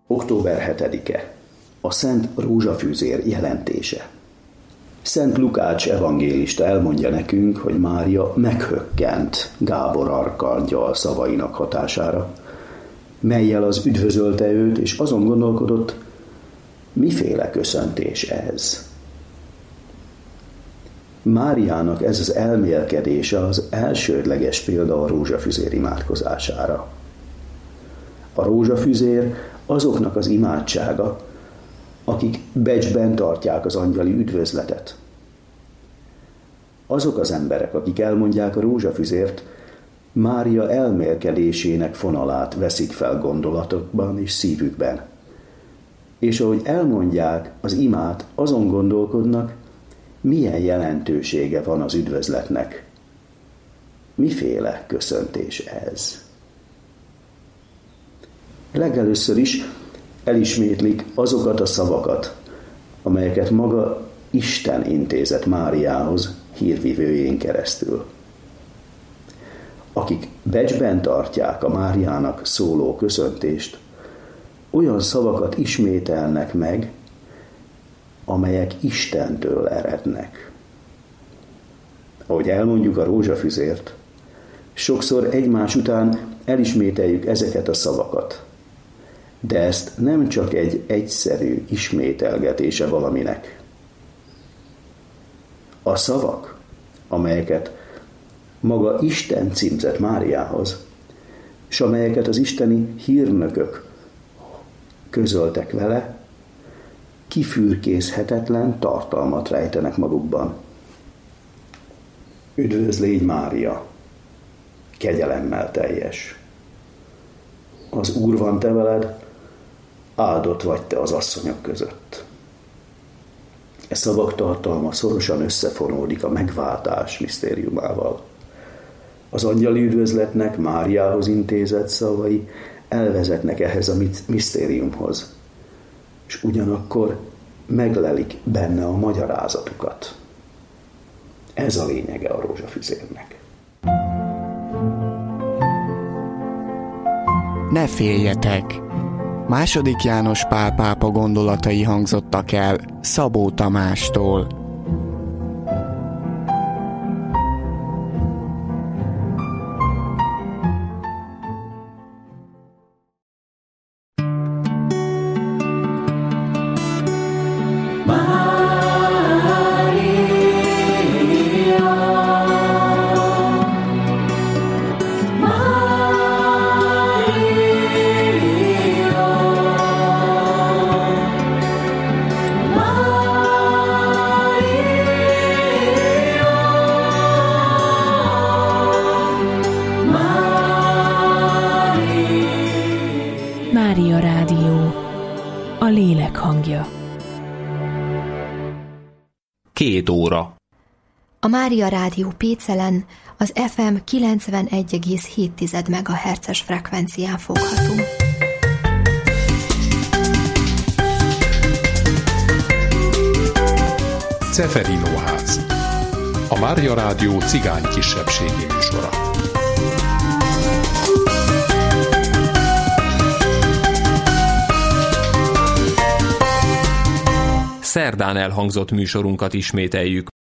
Október 7-e. A Szent Rózsafűzér jelentése. Szent Lukács evangélista elmondja nekünk, hogy Mária meghökkent Gábor arkangyal szavainak hatására, mellyel az üdvözölte őt, és azon gondolkodott, miféle köszöntés ez. Máriának ez az elmélkedése az elsődleges példa a rózsafüzér imádkozására. A rózsafüzér azoknak az imádsága, akik becsben tartják az angyali üdvözletet. Azok az emberek, akik elmondják a rózsafüzért, Mária elmélkedésének fonalát veszik fel gondolatokban és szívükben. És ahogy elmondják az imát, azon gondolkodnak, milyen jelentősége van az üdvözletnek. Miféle köszöntés ez? Legelőször is elismétlik azokat a szavakat, amelyeket maga Isten intézett Máriához hírvivőjén keresztül. Akik becsben tartják a Máriának szóló köszöntést, olyan szavakat ismételnek meg, amelyek Istentől erednek. Ahogy elmondjuk a rózsafüzért, sokszor egymás után elismételjük ezeket a szavakat, de ezt nem csak egy egyszerű ismételgetése valaminek. A szavak, amelyeket maga Isten címzett Máriához, és amelyeket az isteni hírnökök közöltek vele, kifürkészhetetlen tartalmat rejtenek magukban. Üdvöz légy, Mária, kegyelemmel teljes. Az Úr van te veled, áldott vagy te az asszonyok között. E szavak tartalma szorosan összefonódik a megváltás misztériumával. Az angyali üdvözletnek Máriához intézett szavai elvezetnek ehhez a misztériumhoz, és ugyanakkor meglelik benne a magyarázatukat. Ez a lényege a rózsafüzérnek. Ne féljetek! II. János Pál pápa gondolatai hangzottak el Szabó Tamástól. Mária Rádió, a lélek hangja. 2 óra. A Mária Rádió Pécelen az FM 91,7 MHz-es frekvencián fogható. Ceferino-ház. A Mária Rádió cigány kisebbségi műsora. Szerdán elhangzott műsorunkat ismételjük.